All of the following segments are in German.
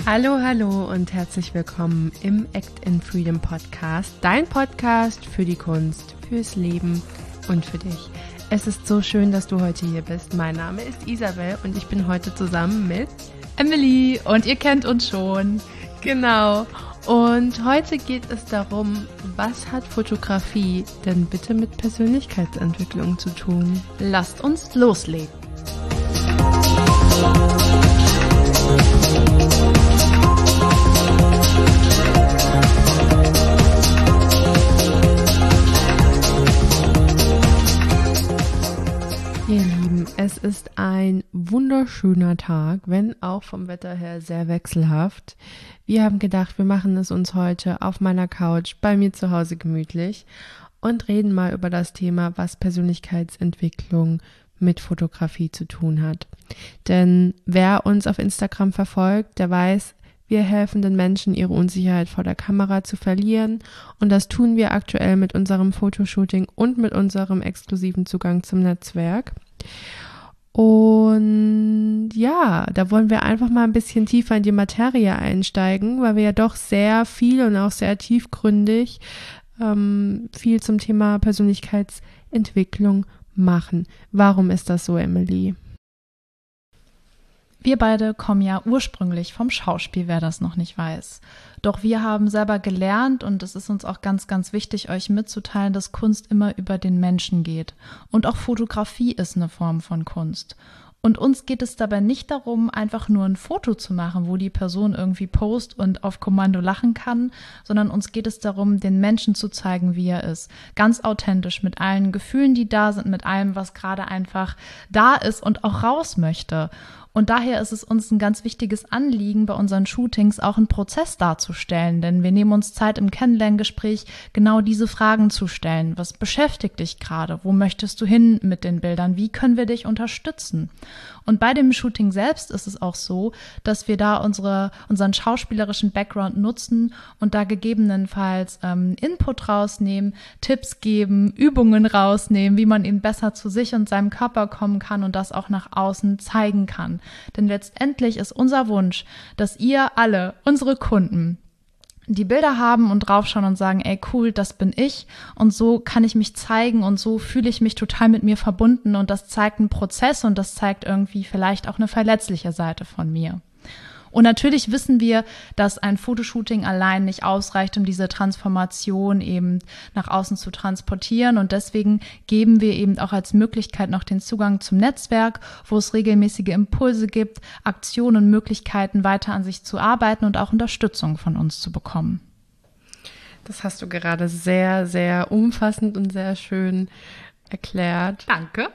Hallo, hallo und herzlich willkommen im Act in Freedom Podcast, dein Podcast für die Kunst, fürs Leben und für dich. Es ist so schön, dass du heute hier bist. Mein Name ist Isabel und ich bin heute zusammen mit Emily und ihr kennt uns schon. Genau. Und heute geht es darum, was hat Fotografie denn bitte mit Persönlichkeitsentwicklung zu tun? Lasst uns loslegen. Ihr Lieben, es ist ein wunderschöner Tag, wenn auch vom Wetter her sehr wechselhaft. Wir haben gedacht, wir machen es uns heute auf meiner Couch bei mir zu Hause gemütlich und reden mal über das Thema, was Persönlichkeitsentwicklung mit Fotografie zu tun hat. Denn wer uns auf Instagram verfolgt, der weiß, wir helfen den Menschen, ihre Unsicherheit vor der Kamera zu verlieren, und das tun wir aktuell mit unserem Fotoshooting und mit unserem exklusiven Zugang zum Netzwerk. Und ja, da wollen wir einfach mal ein bisschen tiefer in die Materie einsteigen, weil wir ja doch sehr viel und auch sehr tiefgründig viel zum Thema Persönlichkeitsentwicklung machen. Warum ist das so, Emily? Wir beide kommen ja ursprünglich vom Schauspiel, wer das noch nicht weiß. Doch wir haben selber gelernt, und es ist uns auch ganz, ganz wichtig, euch mitzuteilen, dass Kunst immer über den Menschen geht. Und auch Fotografie ist eine Form von Kunst. Und uns geht es dabei nicht darum, einfach nur ein Foto zu machen, wo die Person irgendwie post und auf Kommando lachen kann, sondern uns geht es darum, den Menschen zu zeigen, wie er ist. Ganz authentisch, mit allen Gefühlen, die da sind, mit allem, was gerade einfach da ist und auch raus möchte. Und daher ist es uns ein ganz wichtiges Anliegen, bei unseren Shootings auch einen Prozess darzustellen, denn wir nehmen uns Zeit im Kennenlerngespräch, genau diese Fragen zu stellen. Was beschäftigt dich gerade? Wo möchtest du hin mit den Bildern? Wie können wir dich unterstützen? Und bei dem Shooting selbst ist es auch so, dass wir da unseren schauspielerischen Background nutzen und da gegebenenfalls Input rausnehmen, Tipps geben, Übungen rausnehmen, wie man eben besser zu sich und seinem Körper kommen kann und das auch nach außen zeigen kann. Denn letztendlich ist unser Wunsch, dass ihr alle, unsere Kunden, die Bilder haben und draufschauen und sagen, ey cool, das bin ich und so kann ich mich zeigen und so fühle ich mich total mit mir verbunden, und das zeigt einen Prozess und das zeigt irgendwie vielleicht auch eine verletzliche Seite von mir. Und natürlich wissen wir, dass ein Fotoshooting allein nicht ausreicht, um diese Transformation eben nach außen zu transportieren. Und deswegen geben wir eben auch als Möglichkeit noch den Zugang zum Netzwerk, wo es regelmäßige Impulse gibt, Aktionen und Möglichkeiten, weiter an sich zu arbeiten und auch Unterstützung von uns zu bekommen. Das hast du gerade sehr, sehr umfassend und sehr schön erklärt. Danke.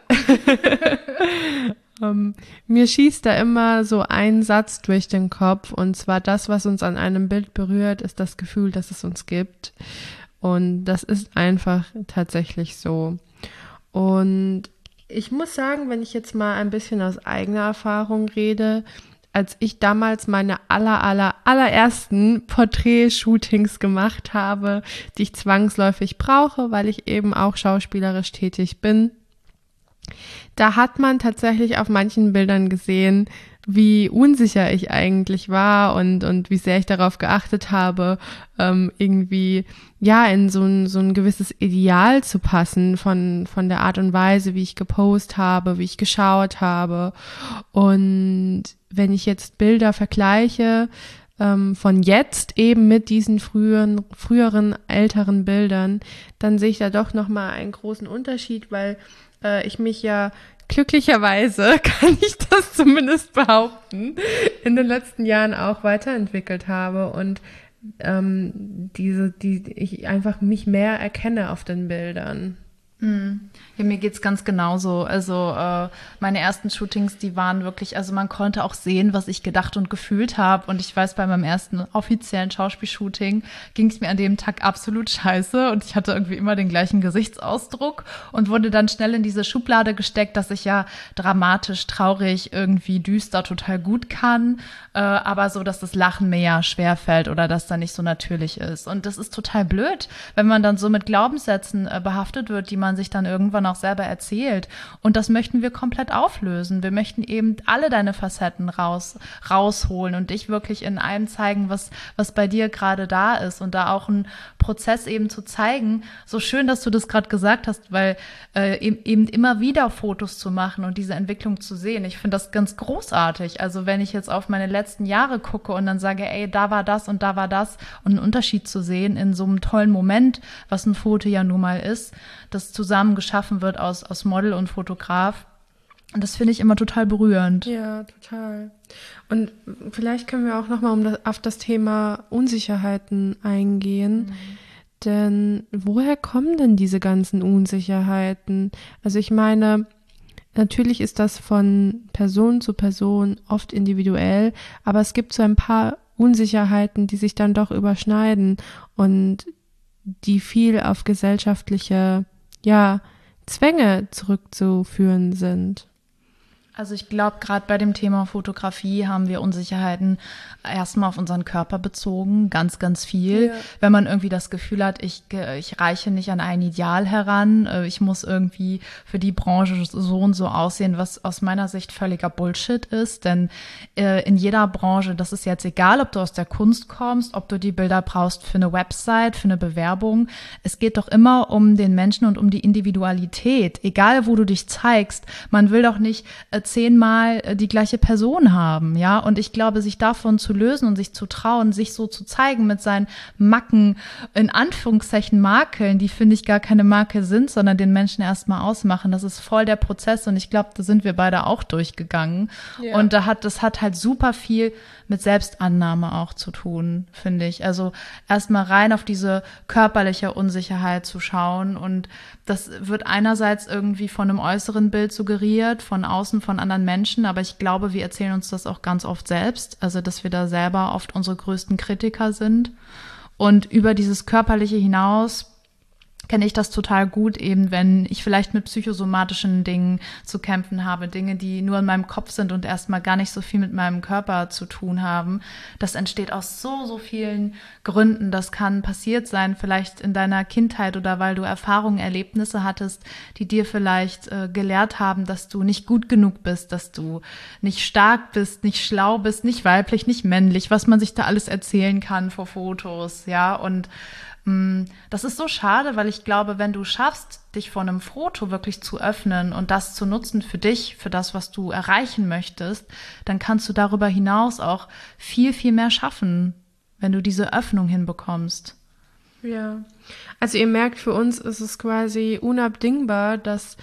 Mir schießt da immer so ein Satz durch den Kopf, und zwar: das, was uns an einem Bild berührt, ist das Gefühl, das es uns gibt. Und das ist einfach tatsächlich so. Und ich muss sagen, wenn ich jetzt mal ein bisschen aus eigener Erfahrung rede, als ich damals meine allerersten Porträt-Shootings gemacht habe, die ich zwangsläufig brauche, weil ich eben auch schauspielerisch tätig bin, da hat man tatsächlich auf manchen Bildern gesehen, wie unsicher ich eigentlich war und wie sehr ich darauf geachtet habe, irgendwie ja in so ein gewisses Ideal zu passen von der Art und Weise, wie ich gepostet habe, wie ich geschaut habe. Und wenn ich jetzt Bilder vergleiche von jetzt eben mit diesen früheren, älteren Bildern, dann sehe ich da doch nochmal einen großen Unterschied, weil ich mich ja glücklicherweise, kann ich das zumindest behaupten, in den letzten Jahren auch weiterentwickelt habe und ich einfach mich mehr erkenne auf den Bildern. Ja, mir geht's ganz genauso. Also meine ersten Shootings, die waren wirklich, also man konnte auch sehen, was ich gedacht und gefühlt habe. Und ich weiß, bei meinem ersten offiziellen Schauspielshooting ging es mir an dem Tag absolut scheiße. Und ich hatte irgendwie immer den gleichen Gesichtsausdruck und wurde dann schnell in diese Schublade gesteckt, dass ich ja dramatisch, traurig, irgendwie düster total gut kann. Aber so, dass das Lachen mir ja schwerfällt oder dass da nicht so natürlich ist. Und das ist total blöd, wenn man dann so mit Glaubenssätzen behaftet wird, die man man sich dann irgendwann auch selber erzählt. Und das möchten wir komplett auflösen. Wir möchten eben alle deine Facetten rausholen und dich wirklich in allem zeigen, was bei dir gerade da ist und da auch einen Prozess eben zu zeigen. So schön, dass du das gerade gesagt hast, weil eben immer wieder Fotos zu machen und diese Entwicklung zu sehen. Ich finde das ganz großartig. Also wenn ich jetzt auf meine letzten Jahre gucke und dann sage, ey, da war das und da war das und einen Unterschied zu sehen in so einem tollen Moment, was ein Foto ja nun mal ist, das zusammen geschaffen wird aus Model und Fotograf. Und das finde ich immer total berührend. Ja, total. Und vielleicht können wir auch nochmal auf das Thema Unsicherheiten eingehen. Denn woher kommen denn diese ganzen Unsicherheiten? Also ich meine, natürlich ist das von Person zu Person oft individuell, aber es gibt so ein paar Unsicherheiten, die sich dann doch überschneiden und die viel auf gesellschaftliche, Zwänge zurückzuführen sind. Also ich glaube, gerade bei dem Thema Fotografie haben wir Unsicherheiten erstmal auf unseren Körper bezogen, ganz, ganz viel. Ja. Wenn man irgendwie das Gefühl hat, ich reiche nicht an ein Ideal heran, ich muss irgendwie für die Branche so und so aussehen, was aus meiner Sicht völliger Bullshit ist. Denn in jeder Branche, das ist jetzt egal, ob du aus der Kunst kommst, ob du die Bilder brauchst für eine Website, für eine Bewerbung. Es geht doch immer um den Menschen und um die Individualität. Egal, wo du dich zeigst, man will doch nicht 10-mal die gleiche Person haben, ja, und ich glaube, sich davon zu lösen und sich zu trauen, sich so zu zeigen mit seinen Macken, in Anführungszeichen Makeln, die finde ich gar keine Makel sind, sondern den Menschen erstmal ausmachen, das ist voll der Prozess und ich glaube, da sind wir beide auch durchgegangen und das hat halt super viel mit Selbstannahme auch zu tun, finde ich, also erstmal rein auf diese körperliche Unsicherheit zu schauen und das wird einerseits irgendwie von einem äußeren Bild suggeriert, von außen, von anderen Menschen, aber ich glaube, wir erzählen uns das auch ganz oft selbst, also dass wir da selber oft unsere größten Kritiker sind und über dieses Körperliche hinaus kenne ich das total gut, eben wenn ich vielleicht mit psychosomatischen Dingen zu kämpfen habe, Dinge, die nur in meinem Kopf sind und erstmal gar nicht so viel mit meinem Körper zu tun haben. Das entsteht aus so vielen Gründen. Das kann passiert sein, vielleicht in deiner Kindheit oder weil du Erfahrungen, Erlebnisse hattest, die dir vielleicht gelehrt haben, dass du nicht gut genug bist, dass du nicht stark bist, nicht schlau bist, nicht weiblich, nicht männlich, was man sich da alles erzählen kann vor Fotos, ja, und das ist so schade, weil ich glaube, wenn du schaffst, dich vor einem Foto wirklich zu öffnen und das zu nutzen für dich, für das, was du erreichen möchtest, dann kannst du darüber hinaus auch viel, viel mehr schaffen, wenn du diese Öffnung hinbekommst. Ja, also ihr merkt, für uns ist es quasi unabdingbar, dass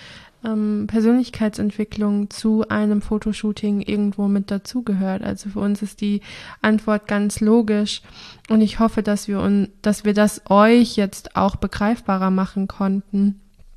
Persönlichkeitsentwicklung zu einem Fotoshooting irgendwo mit dazugehört. Also für uns ist die Antwort ganz logisch und ich hoffe, dass wir das euch jetzt auch begreifbarer machen konnten.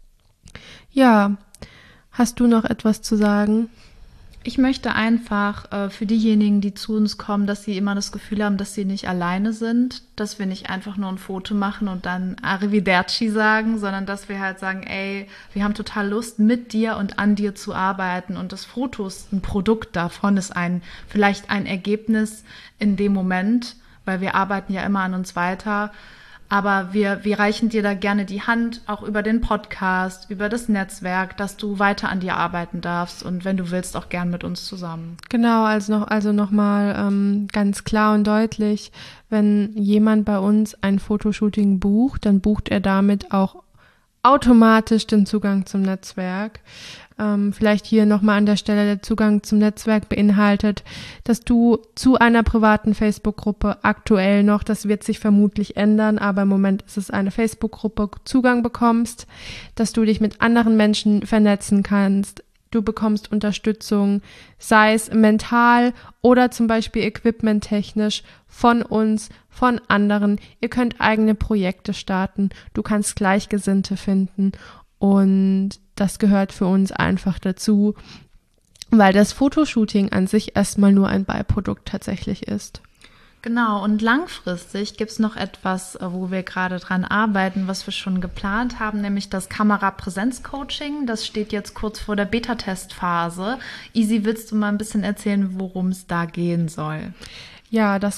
Ja, hast du noch etwas zu sagen? Ich möchte einfach für diejenigen, die zu uns kommen, dass sie immer das Gefühl haben, dass sie nicht alleine sind, dass wir nicht einfach nur ein Foto machen und dann Arrivederci sagen, sondern dass wir halt sagen, ey, wir haben total Lust, mit dir und an dir zu arbeiten und das Foto ist ein Produkt davon, ist vielleicht ein Ergebnis in dem Moment, weil wir arbeiten ja immer an uns weiter. Aber wir reichen dir da gerne die Hand, auch über den Podcast, über das Netzwerk, dass du weiter an dir arbeiten darfst und wenn du willst, auch gern mit uns zusammen. Genau, also noch mal ganz klar und deutlich, wenn jemand bei uns ein Fotoshooting bucht, dann bucht er damit auch automatisch den Zugang zum Netzwerk. Vielleicht hier nochmal an der Stelle, der Zugang zum Netzwerk beinhaltet, dass du zu einer privaten Facebook-Gruppe aktuell noch, das wird sich vermutlich ändern, aber im Moment ist es eine Facebook-Gruppe, Zugang bekommst, dass du dich mit anderen Menschen vernetzen kannst, du bekommst Unterstützung, sei es mental oder zum Beispiel equipmenttechnisch von uns, von anderen. Ihr könnt eigene Projekte starten, du kannst Gleichgesinnte finden und das gehört für uns einfach dazu, weil das Fotoshooting an sich erstmal nur ein Beiprodukt tatsächlich ist. Genau, und langfristig gibt es noch etwas, wo wir gerade dran arbeiten, was wir schon geplant haben, nämlich das Kamerapräsenz-Coaching. Das steht jetzt kurz vor der Beta-Testphase. Isi, willst du mal ein bisschen erzählen, worum es da gehen soll? Ja, das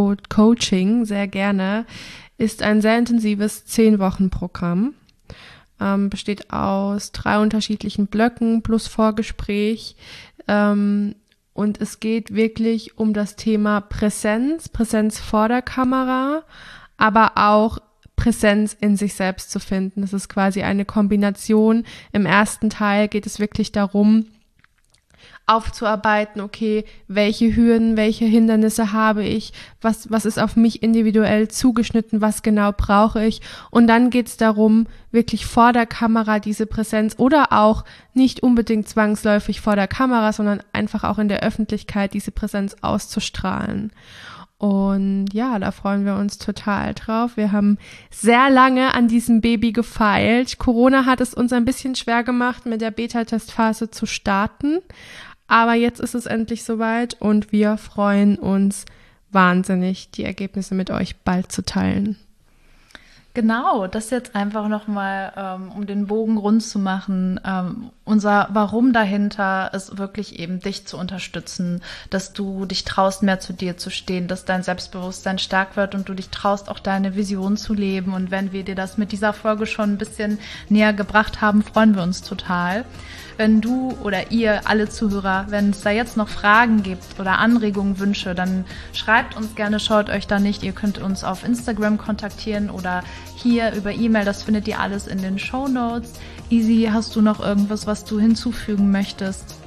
Kamerapräsenz-Coaching, sehr gerne, ist ein sehr intensives 10-Wochen-Programm. besteht aus 3 unterschiedlichen Blöcken plus Vorgespräch. Und es geht wirklich um das Thema Präsenz vor der Kamera, aber auch Präsenz in sich selbst zu finden. Das ist quasi eine Kombination. Im ersten Teil geht es wirklich darum, aufzuarbeiten, okay, welche Hürden, welche Hindernisse habe ich, was ist auf mich individuell zugeschnitten, was genau brauche ich. Und dann geht es darum, wirklich vor der Kamera diese Präsenz oder auch nicht unbedingt zwangsläufig vor der Kamera, sondern einfach auch in der Öffentlichkeit diese Präsenz auszustrahlen. Und ja, da freuen wir uns total drauf. Wir haben sehr lange an diesem Baby gefeilt. Corona hat es uns ein bisschen schwer gemacht, mit der Beta-Testphase zu starten. Aber jetzt ist es endlich soweit und wir freuen uns wahnsinnig, die Ergebnisse mit euch bald zu teilen. Genau, das jetzt einfach nochmal, um den Bogen rund zu machen. Unser Warum dahinter ist wirklich eben, dich zu unterstützen, dass du dich traust, mehr zu dir zu stehen, dass dein Selbstbewusstsein stark wird und du dich traust, auch deine Vision zu leben. Und wenn wir dir das mit dieser Folge schon ein bisschen näher gebracht haben, freuen wir uns total. Wenn du oder ihr, alle Zuhörer, wenn es da jetzt noch Fragen gibt oder Anregungen, Wünsche, dann schreibt uns gerne, schaut euch da nicht. Ihr könnt uns auf Instagram kontaktieren oder hier über E-Mail, das findet ihr alles in den Shownotes. Isi, hast du noch irgendwas, was du hinzufügen möchtest?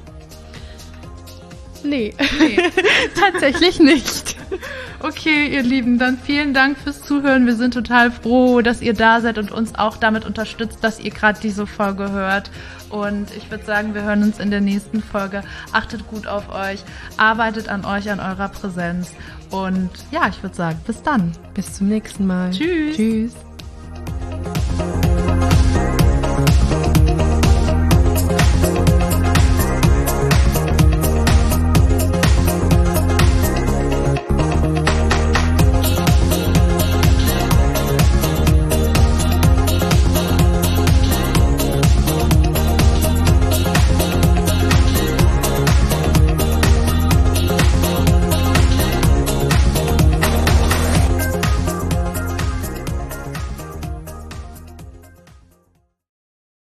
Nee. Tatsächlich nicht. Okay, ihr Lieben, dann vielen Dank fürs Zuhören. Wir sind total froh, dass ihr da seid und uns auch damit unterstützt, dass ihr gerade diese Folge hört. Und ich würde sagen, wir hören uns in der nächsten Folge. Achtet gut auf euch, arbeitet an euch, an eurer Präsenz. Und ja, ich würde sagen, bis dann. Bis zum nächsten Mal. Tschüss. Tschüss.